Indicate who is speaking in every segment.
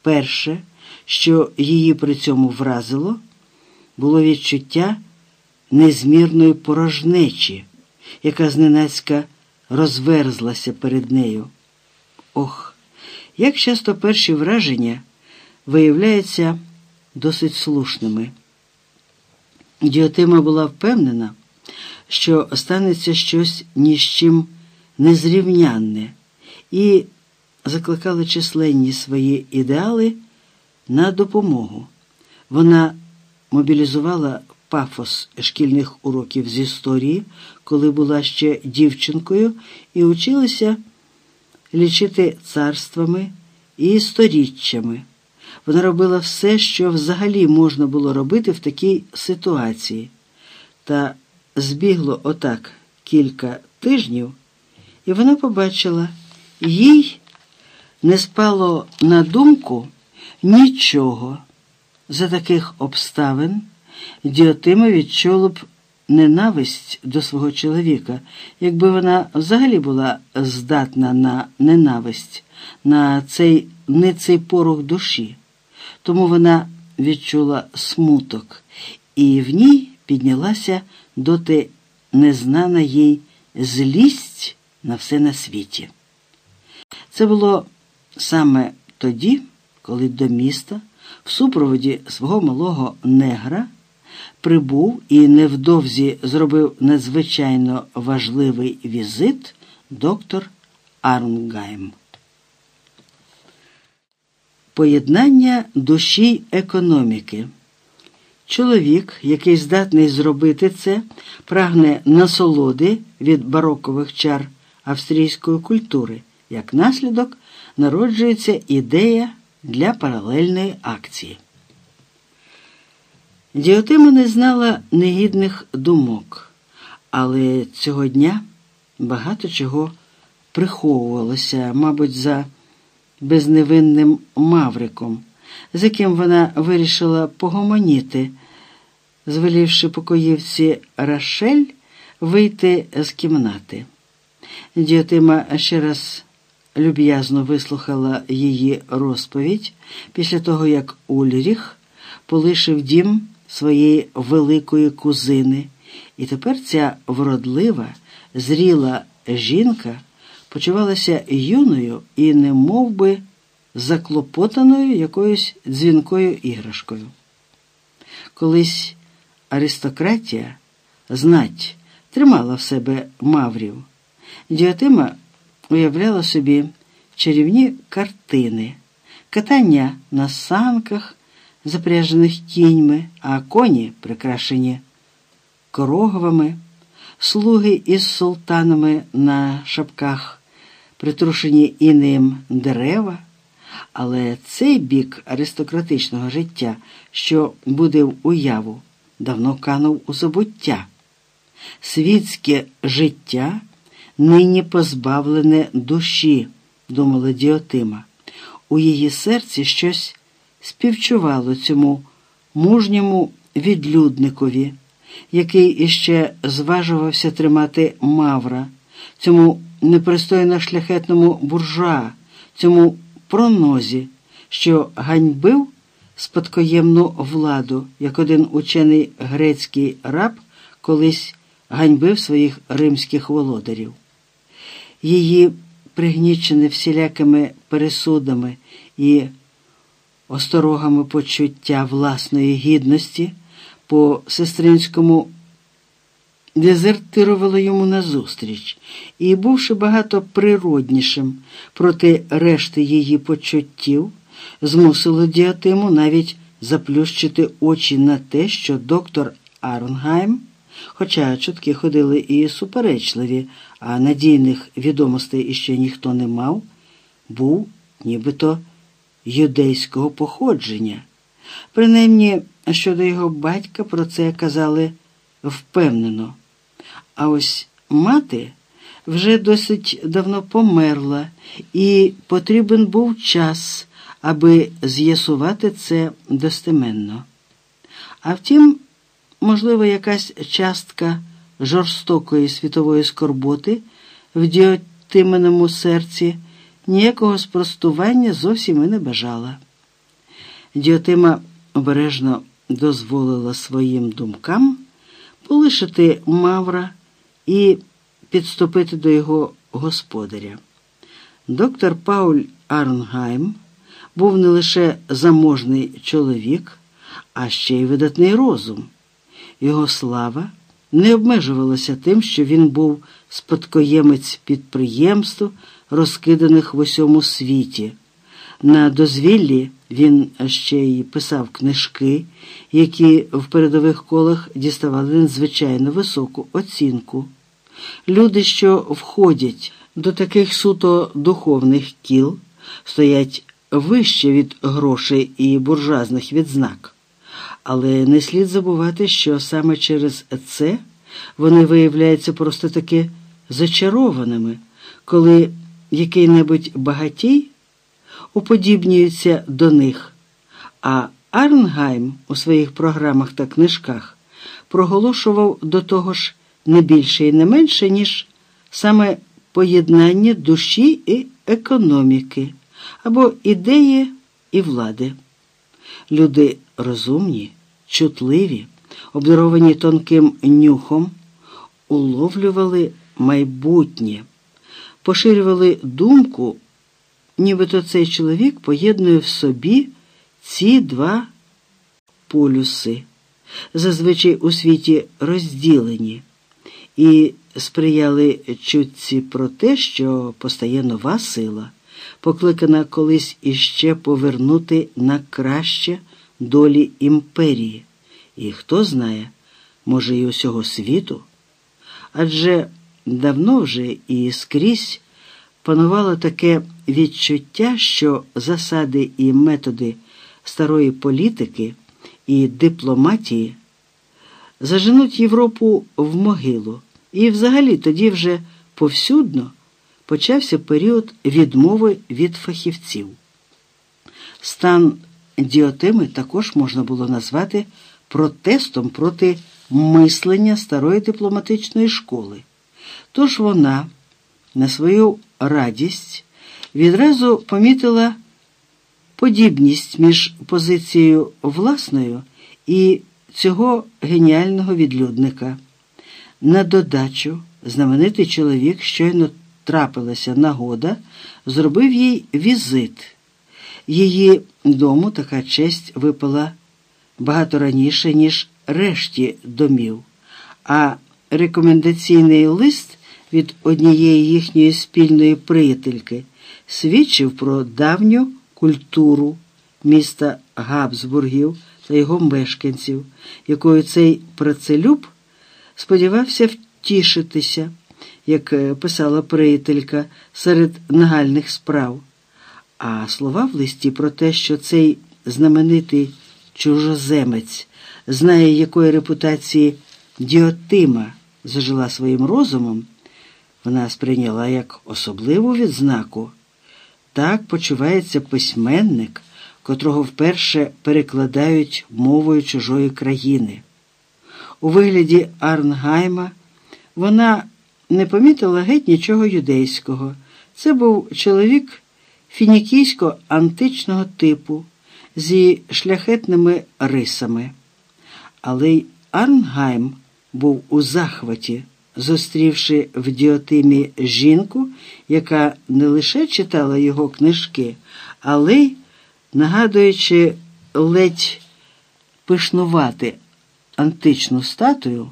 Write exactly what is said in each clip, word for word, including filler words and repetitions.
Speaker 1: перше, що її при цьому вразило, було відчуття незмірної порожнечі, яка зненацька розверзлася перед нею. Ох, як часто перші враження виявляються досить слушними. Діотима була впевнена, що станеться щось ні з чим незрівнянне, і закликала численні свої ідеали на допомогу. Вона мобілізувала пафос шкільних уроків з історії, коли була ще дівчинкою, і училася лічити царствами і сторіччями. Вона робила все, що взагалі можна було робити в такій ситуації. Та збігло отак кілька тижнів, і вона побачила, їй не спало на думку нічого. За таких обставин Діотима відчула б ненависть до свого чоловіка, якби вона взагалі була здатна на ненависть, на цей ниций порох душі. Тому вона відчула смуток, і в ній піднялася доти незнана їй злість на все на світі. Це було саме тоді, коли до міста в супроводі свого малого негра прибув і невдовзі зробив надзвичайно важливий візит доктор Арнгайм. Поєднання душі й економіки. Чоловік, який здатний зробити це, прагне насолоди від барокових чар австрійської культури. Як наслідок, народжується ідея для паралельної акції. Діотима не знала негідних думок, але цього дня багато чого приховувалося, мабуть, за безневинним Мавриком, з яким вона вирішила погомоніти, звелівши покоївці Рашель вийти з кімнати. Діотима ще раз люб'язно вислухала її розповідь після того, як Ульріх полишив дім своєї великої кузини, і тепер ця вродлива, зріла жінка почувалася юною і немов би заклопотаною якоюсь дзвінкою іграшкою. Колись аристократія, знать, тримала в себе маврів. Діотима уявляла собі чарівні картини, катання на санках, запряжених кіньми, а коні прикрашені корогвами, слуги із султанами на шапках, притрушені інеєм дерева. Але цей бік аристократичного життя, що будив уяву, давно канув у забуття. Світське життя нині позбавлене душі, думала Діотима. У її серці щось співчувало цьому мужньому відлюдникові, який іще зважувався тримати мавра, цьому непристойно шляхетному буржуа, цьому пронозі, що ганьбив спадкоємну владу, як один учений грецький раб колись ганьбив своїх римських володарів. Її, пригнічене всілякими пересудами і осторогами почуття власної гідності, по сестринському дезертирувало йому назустріч, і, бувши багато природнішим проти решти її почуттів, змусило Діотиму навіть заплющити очі на те, що доктор Арнгайм, хоча чутки ходили і суперечливі, а надійних відомостей іще ніхто не мав, був нібито юдейського походження. Принаймні, щодо його батька про це казали впевнено. А ось мати вже досить давно померла, і потрібен був час, аби з'ясувати це достеменно. А втім, можливо, якась частка жорстокої світової скорботи в Діотиминому серці ніякого спростування зовсім і не бажала. Діотима обережно дозволила своїм думкам полишити Мавра і підступити до його господаря. Доктор Пауль Арнгайм був не лише заможний чоловік, а ще й видатний розум. Його слава не обмежувалася тим, що він був спадкоємець підприємств, розкиданих в усьому світі. На дозвіллі він ще й писав книжки, які в передових колах діставали надзвичайно високу оцінку. Люди, що входять до таких суто духовних кіл, стоять вище від грошей і буржуазних відзнак. Але не слід забувати, що саме через це вони виявляються просто таки зачарованими, коли який-небудь багатій уподібнюється до них, а Арнгайм у своїх програмах та книжках проголошував до того ж не більше і не менше, ніж саме поєднання душі і економіки, або ідеї і влади. Люди розумні, чутливі, обдаровані тонким нюхом, уловлювали майбутнє, поширювали думку, нібито цей чоловік поєднує в собі ці два полюси, зазвичай у світі розділені, і сприяли чутці про те, що постає нова сила, покликана колись іще повернути на краще долі імперії. І хто знає, може і усього світу? Адже давно вже і скрізь панувало таке відчуття, що засади і методи старої політики і дипломатії заженуть Європу в могилу. І взагалі тоді вже повсюдно почався період відмови від фахівців. Стан Діотими також можна було назвати протестом проти мислення старої дипломатичної школи. Тож вона, на свою радість, відразу помітила подібність між позицією власною і цього геніального відлюдника. На додачу знаменитий чоловік, щойно трапилася нагода, зробив їй візит. Її дому така честь випала багато раніше, ніж решті домів, а рекомендаційний лист від однієї їхньої спільної приятельки свідчив про давню культуру міста Габсбургів та його мешканців, якою цей працелюб сподівався втішитися, як писала приятелька, серед нагальних справ. А слова в листі про те, що цей знаменитий чужоземець знає, якої репутації Діотима зажила своїм розумом, вона сприйняла як особливу відзнаку. Так почувається письменник, котрого вперше перекладають мовою чужої країни. У вигляді Арнгайма вона не помітила геть нічого юдейського. Це був чоловік фінікійсько-античного типу, зі шляхетними рисами. Але й Арнгайм був у захваті, зустрівши в Діотимі жінку, яка не лише читала його книжки, але й, нагадуючи ледь пишнувати античну статую,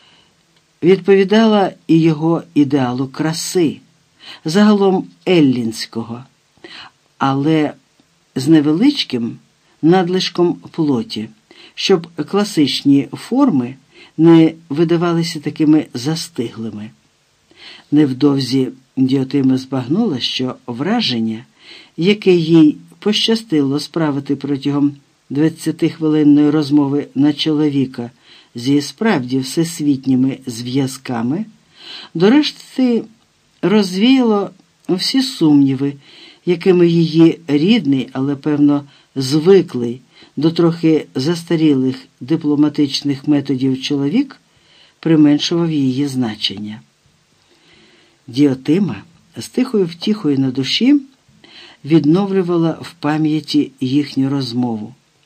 Speaker 1: відповідала і його ідеалу краси, загалом еллінського, але з невеличким надлишком плоті, щоб класичні форми не видавалися такими застиглими. Невдовзі Діотима збагнула, що враження, яке їй пощастило справити протягом двадцятихвилинної розмови на чоловіка зі справді всесвітніми зв'язками, до решти розвіяло всі сумніви, якими її рідний, але, певно, звиклий до трохи застарілих дипломатичних методів чоловік применшував її значення. Діотима з тихою втіхою на душі відновлювала в пам'яті їхню розмову.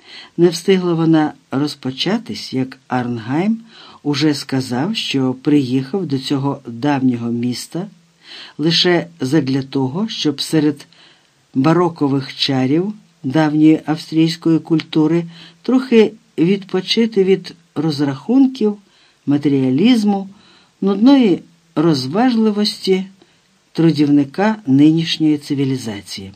Speaker 1: Не встигла вона розпочатись, як Арнгайм уже сказав, що приїхав до цього давнього міста лише задля того, щоб серед барокових чарів давньої австрійської культури трохи відпочити від розрахунків, матеріалізму, нудної розважливості трудівника нинішньої цивілізації.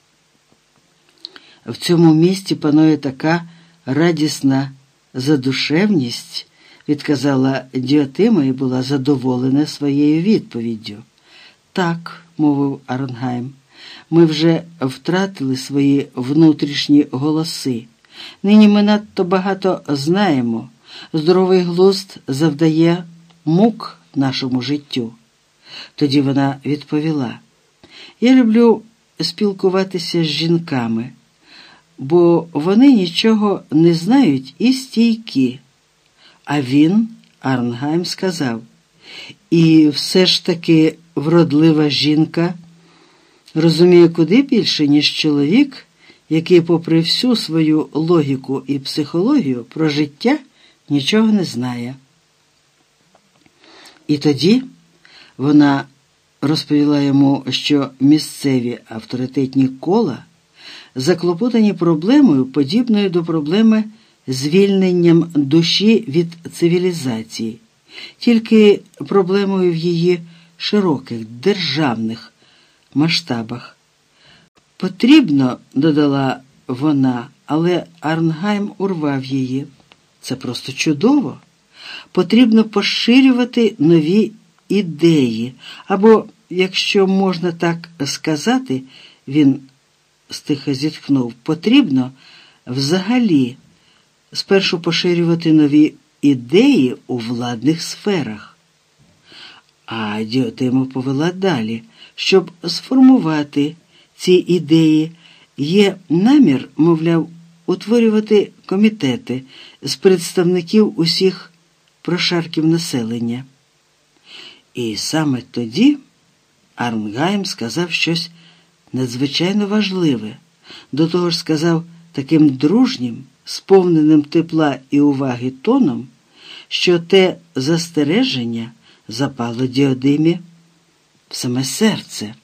Speaker 1: В цьому місті панує така радісна задушевність, відказала Діотима і була задоволена своєю відповіддю. Так, мовив Арнгайм, ми вже втратили свої внутрішні голоси. Нині ми надто багато знаємо. Здоровий глузд завдає мук нашому життю. Тоді вона відповіла: я люблю спілкуватися з жінками, бо вони нічого не знають і стійкі. А він, Арнгайм, сказав: і все ж таки вродлива жінка розуміє куди більше, ніж чоловік, який попри всю свою логіку і психологію про життя нічого не знає. І тоді вона розповіла йому, що місцеві авторитетні кола заклопотані проблемою, подібною до проблеми звільненням душі від цивілізації, тільки проблемою в її широких державних масштабах. Потрібно, додала вона, але Арнгайм урвав її. Це просто чудово. Потрібно поширювати нові ідеї, або, якщо можна так сказати, він стиха зітхнув, потрібно взагалі спершу поширювати нові ідеї у владних сферах. А Діотима повела далі. Щоб сформувати ці ідеї, є намір, мовляв, утворювати комітети з представників усіх прошарків населення. І саме тоді Арнгайм сказав щось надзвичайно важливе. До того ж сказав таким дружнім, сповненим тепла і уваги тоном, що те застереження запало Діотимі в саме серце.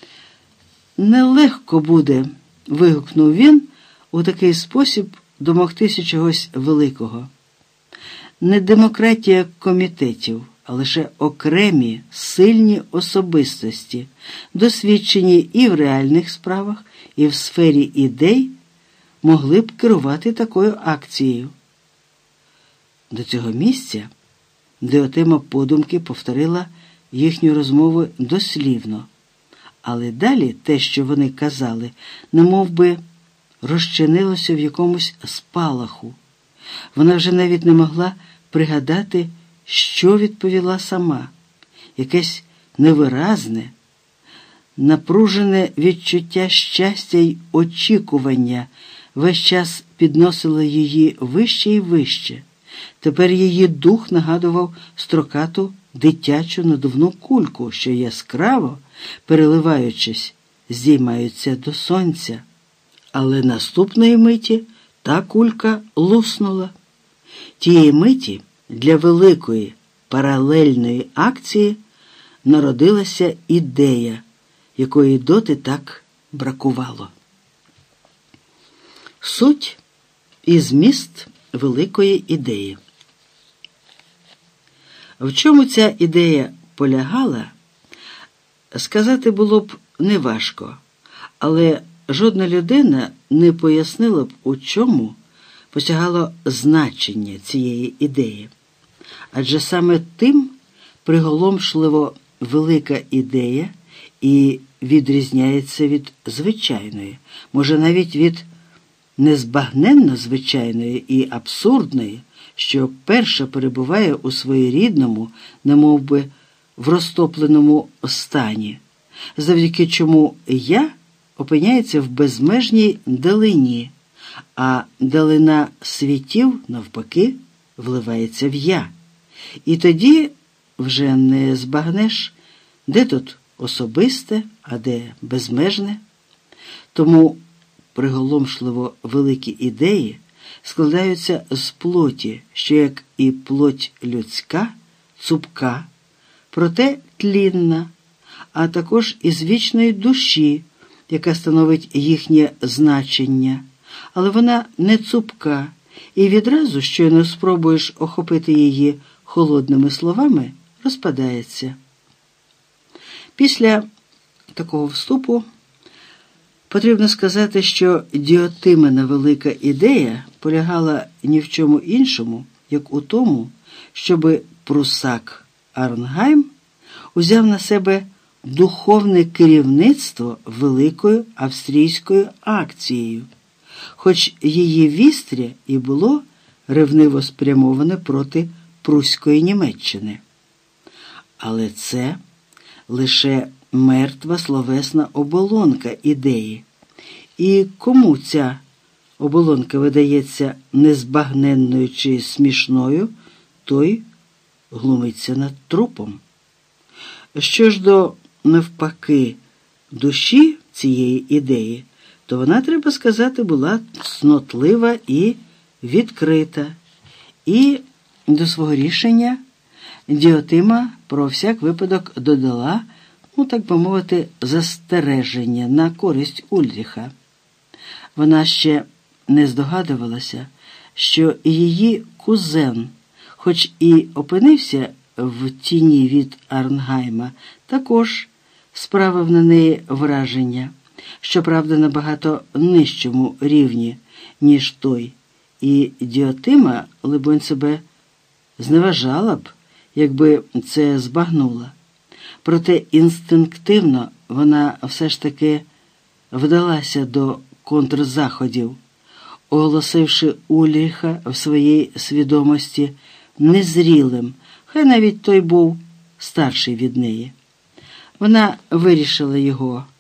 Speaker 1: «Нелегко буде», – вигукнув він, у такий спосіб домогтися чогось великого. Не демократія комітетів, а лише окремі, сильні особистості, досвідчені і в реальних справах, і в сфері ідей, могли б керувати такою акцією. До цього місця Діотима подумки повторила їхню розмову дослівно, але далі те, що вони казали, немов би розчинилося в якомусь спалаху. Вона вже навіть не могла пригадати, що відповіла сама. Якесь невиразне, напружене відчуття щастя й очікування весь час підносило її вище і вище. Тепер її дух нагадував строкату дитячу надувну кульку, що яскраво, переливаючись, здіймаються до сонця. Але наступної миті та кулька луснула. Тієї миті для великої паралельної акції народилася ідея, якої доти так бракувало. Суть і зміст великої ідеї. В чому ця ідея полягала, сказати було б неважко, але жодна людина не пояснила б, у чому посягало значення цієї ідеї. Адже саме тим приголомшливо велика ідея і відрізняється від звичайної, може навіть від незбагненно звичайної і абсурдної, що перша перебуває у своєрідному, немов би в розтопленому стані, завдяки чому «я» опиняється в безмежній далині, а далина світів, навпаки, вливається в «я». І тоді вже не збагнеш, де тут особисте, а де безмежне. Тому приголомшливо великі ідеї складаються з плоті, що, як і плоть людська, цупка, проте тлінна, а також із вічної душі, яка становить їхнє значення, але вона не цупка, і відразу, щойно спробуєш охопити її холодними словами, розпадається. Після такого вступу потрібно сказати, що Діотимина велика ідея полягала ні в чому іншому, як у тому, щоби прусак Арнгайм узяв на себе духовне керівництво великою австрійською акцією, хоч її вістря і було ревниво спрямоване проти Пруської Німеччини. Але це лише мертва словесна оболонка ідеї. І кому ця оболонка видається незбагненною чи смішною, той глумиться над трупом. Що ж до, навпаки, душі цієї ідеї, то вона, треба сказати, була цнотлива і відкрита. І до свого рішення Діотима про всяк випадок додала, ну, так би мовити, застереження на користь Ульріха. Вона ще не здогадувалася, що її кузен, хоч і опинився в тіні від Арнгайма, також справив на неї враження, щоправда, набагато нижчому рівні, ніж той, і Діотима, либонь, себе зневажала б, якби це збагнула. Проте інстинктивно вона все ж таки вдалася до контрзаходів, оголосивши Ульріха в своїй свідомості незрілим, хай навіть той був старший від неї. Вона вирішила його